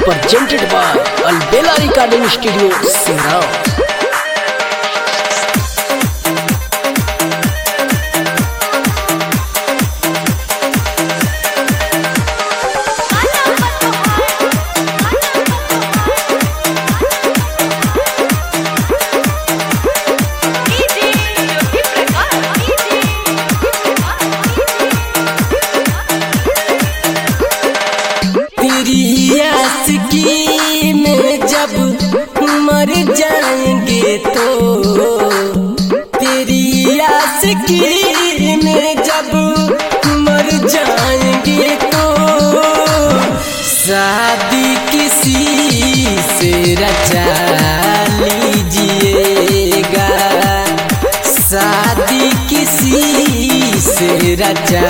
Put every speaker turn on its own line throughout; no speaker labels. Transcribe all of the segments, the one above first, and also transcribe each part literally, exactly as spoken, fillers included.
presented by Albela Recording Studio, Singapore.
में जब मर जाएंगे तो तेरी आशिकी में जब मर जाएंगे तो शादी किसी से रचा लीजिएगा, शादी किसी से रचा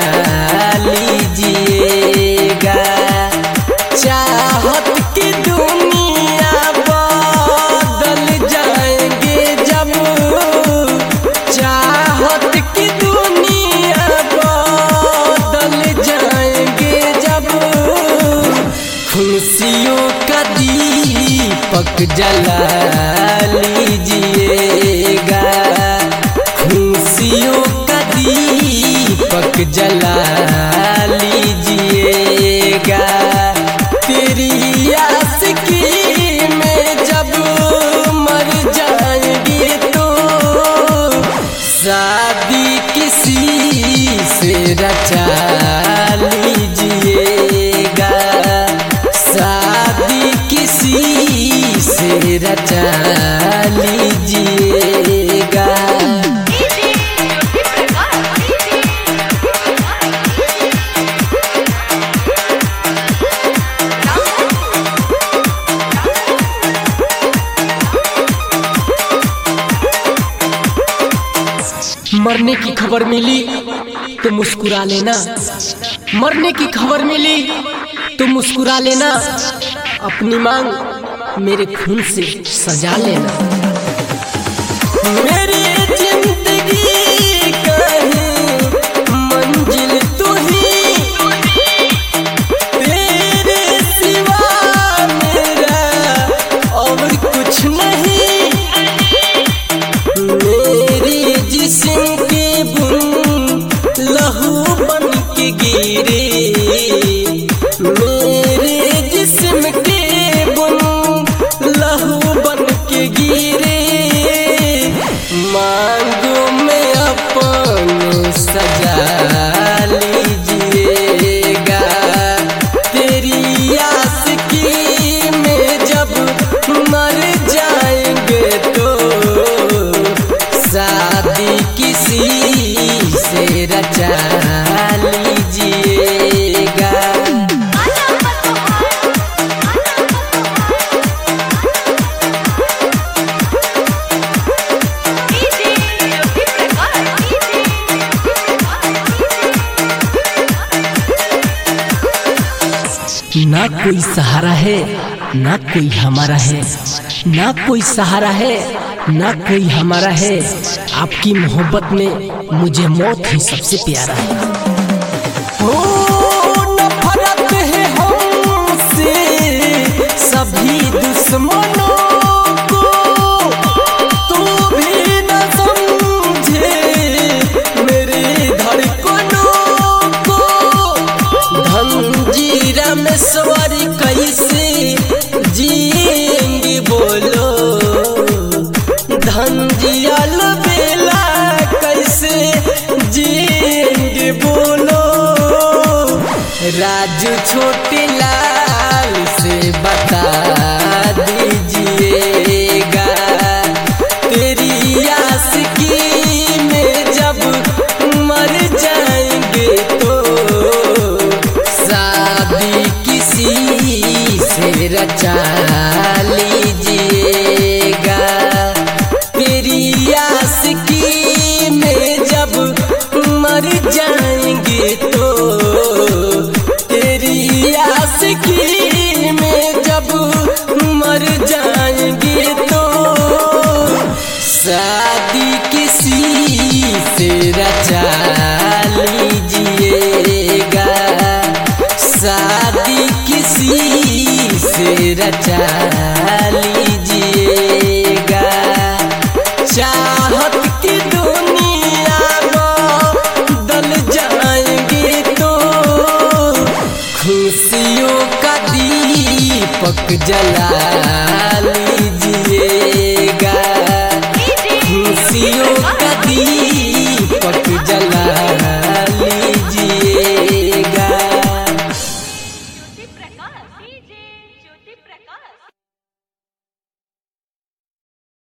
लीजिएगा। चाहत की दुनिया बदल जाएंगे जब, चाहत की दुनिया बदल जाएंगे जब, खुशियों का दीपक जला लीजिएगा, खुशियों का दीपक जला लीजिएगा। तेरी आशिकी में जब मर जाएंगे तो शादी किसी से रचा लीजिएगा, शादी किसी से रचा लीजिएगा।
मरने की खबर मिली तो मुस्कुरा लेना, मरने की खबर मिली तो मुस्कुरा लेना, अपनी मांग मेरे खून से सजा लेना।
मेरी जिंदगी कहीं मंजिल तू ही, तेरे सिवा मेरा और कुछ नहीं। मेरी जिस्म के बुन लहू बन के गिरे, मेरे जिस्म के बुन लहू बन के गिरे। मांगों में अपन सजा लीजिएगा, तेरी आशिकी में जब मर जाएंगे तो शादी किसी से रचा लीजिएगा।
ना कोई सहारा है ना कोई हमारा है, ना कोई सहारा है ना कोई हमारा है, आपकी मोहब्बत में मुझे मौत ही सबसे प्यारा है।
हो नफरत है हमसे सभी दुश्मनों को, तू भी न समझे मेरी धड़कनों को। धनजीरा में सवारी कैसे जिएंगे बोलो, धनजियल बेला कैसे जिएंगे बोलो। राजू छोटे लाल से बता दीजिएगा, तेरी आशिकी में जब मर जाएंगे तो शादी किसी से रचा लीजिएगा। तेरी आशिकी में जब मर जाएंगे तो, तेरी आशिकी में जब मर जाएंगे तो शादी किसी से रचा लीजिएगा, शादी शादी किसी से रचा लीजिएगा। चाहत की दुनिया बदल जाएंगी तो खुशियों का दीपक जला